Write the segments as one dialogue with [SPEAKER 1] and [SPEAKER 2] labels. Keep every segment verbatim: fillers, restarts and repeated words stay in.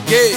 [SPEAKER 1] Jee,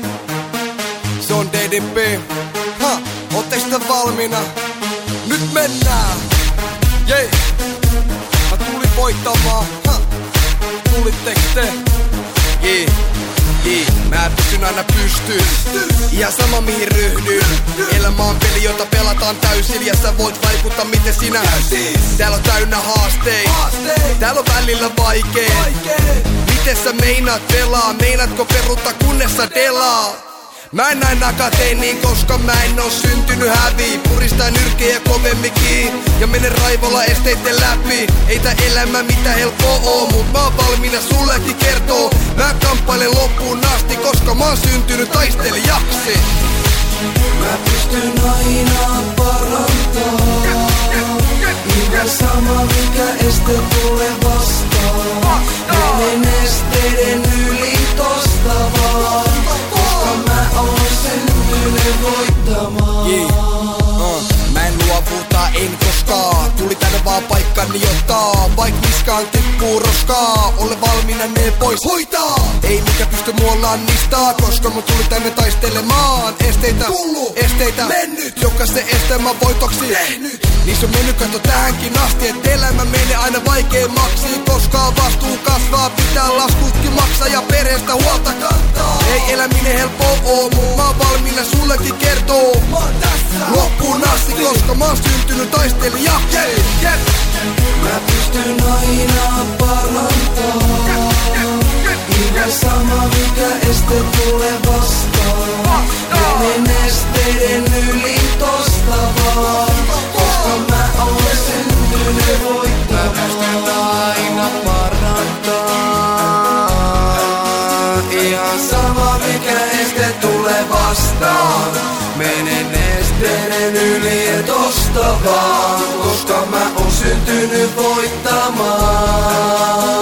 [SPEAKER 1] se on D D P. Ha, ootteko te valmiina? Nyt mennään. Jee, mä tulin voittamaan. Ha, tulitteko te? Jee, jee, mä pysyn aina pystyyn. Ihan sama mihin ryhdyn. Elämä on peli, jota pelataan täysin. Ja sä voit vaikuttaa miten sinä. Täällä on täynnä haasteita. Täällä on välillä vaikee. Miten sä meinaat pelaa? Meinaatko peruuttaa kunnes sä delaa? Mä en näin akateeniin, koska mä en oo syntynyt häviin. Puristan nyrkejä kovemminkin ja menen raivolla esteitten läpi. Ei tää elämä mitä helppoa oo, mut mä oon valmiina sullekin kertoo. Mä kamppailen loppuun asti, koska mä oon syntynyt taistelijaksi.
[SPEAKER 2] Mä pystyn aina parantaa. Ihan sama mikä este tulee vastaan. Menen esteiden yli tosta vaan, koska mä oon syntynyt voittamaan.
[SPEAKER 1] Yeah. uh, Mä en luovuta, en koskaan. Tuli tänne vaan paikkani ottaa. Vaik niskaan tippuu roskaa. Ole valmiina ne pois hoitaa. Ei mikä pysty mua lannistaa, koska mä tulin tänne taistelemaan. Esteitä, tullu, esteitä, mennyt. Jokaisen esteen mä voitoksi tehnyt. Niissä on mennyt kato tähänkin asti, et elämä menee aina vaikeammaksi. Koska vastuu kasvaa, pitää laskutkin maksaa ja perheestä huolta kantaa. Ei eläminen helppoa oo, mut mä oon valmiina sullekin kertoo. Mä oon tässä loppuun asti, koska mä oon syntynyt taistelijaksi. Yeah.
[SPEAKER 2] Mä pystyn aina parantaa. Ihan sama mikä este tulee vastaan. Menen esteiden yli tosta vaan, koska mä oon syntynyt voittamaan. Mä pystyn aina parantaa. Ihan sama mikä este tulee vastaan. Menen esteiden yli tosta vaan, koska mä oon syntynyt voittamaan.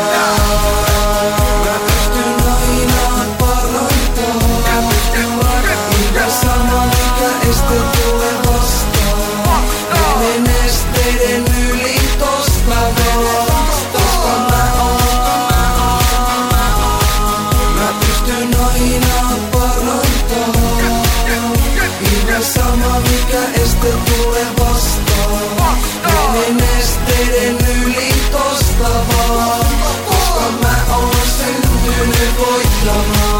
[SPEAKER 2] Sama mikä este tulee vastaan. Menen esteiden yli tosta vaan, koska mä oon syntynyt voittamaan.